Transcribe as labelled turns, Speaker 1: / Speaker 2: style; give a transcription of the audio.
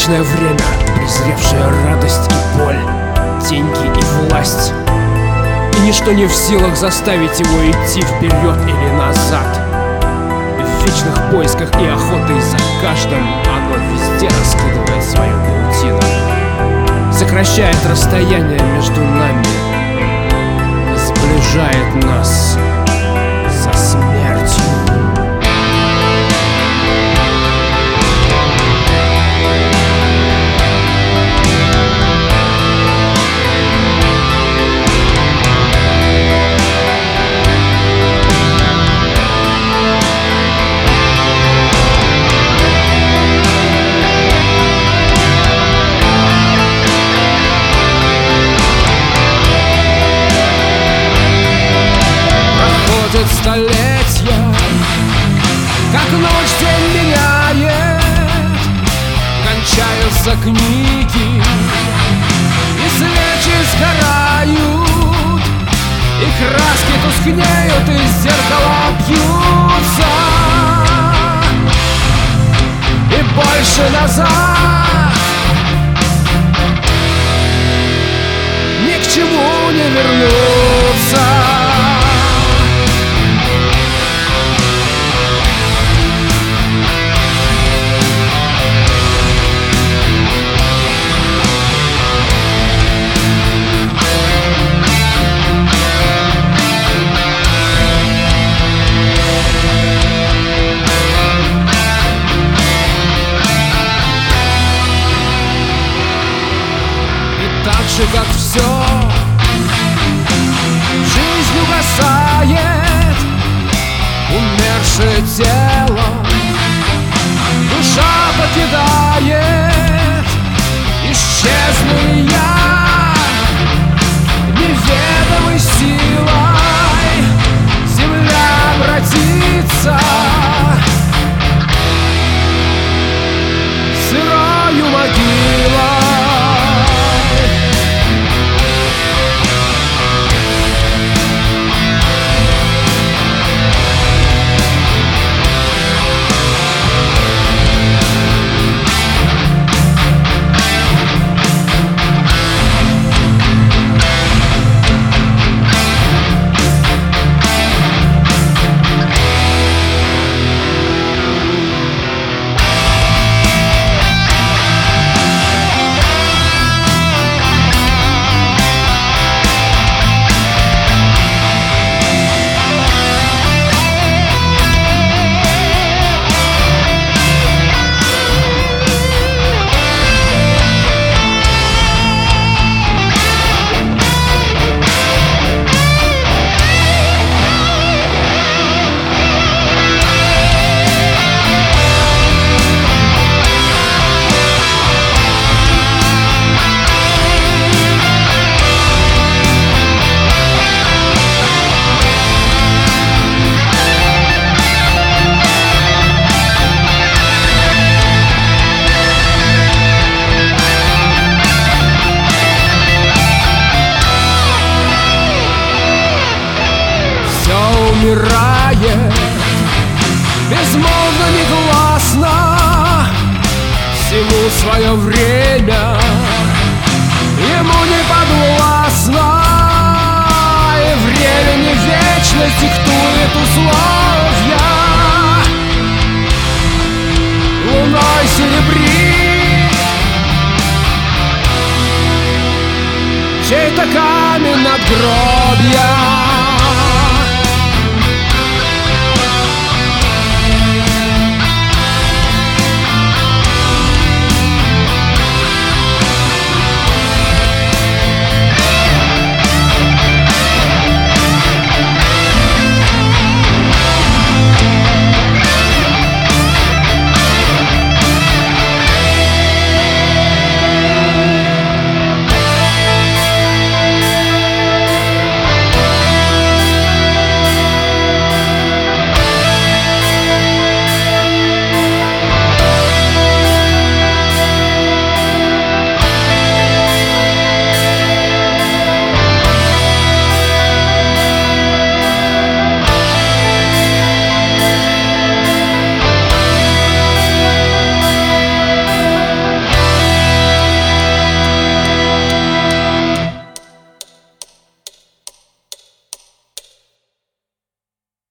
Speaker 1: Вечное время, презревшая радость и боль, деньги и власть. И ничто не в силах заставить его идти вперед или назад. В вечных поисках и охотой за каждым оно везде раскидывает свою паутину, сокращает расстояние между нами, сближает нас со смертью. Столетия, как ночь день меняет, кончаются книги, и свечи сгорают, и краски тускнеют, и зеркала бьются, и больше назад ни к чему не вернуться. Так же, как все, жизнь угасает, умершее тело, душа покидает. Исчезну и я неведомой силой, земля обратится сырою могилой. Умирает, безмолвно, негласно, всему свое время, ему не подвластно, и времени вечность диктует условия. Луной серебрит чей-то камень надгробья.